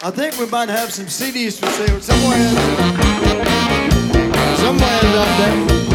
I think we might have some CDs for sale somewhere out there.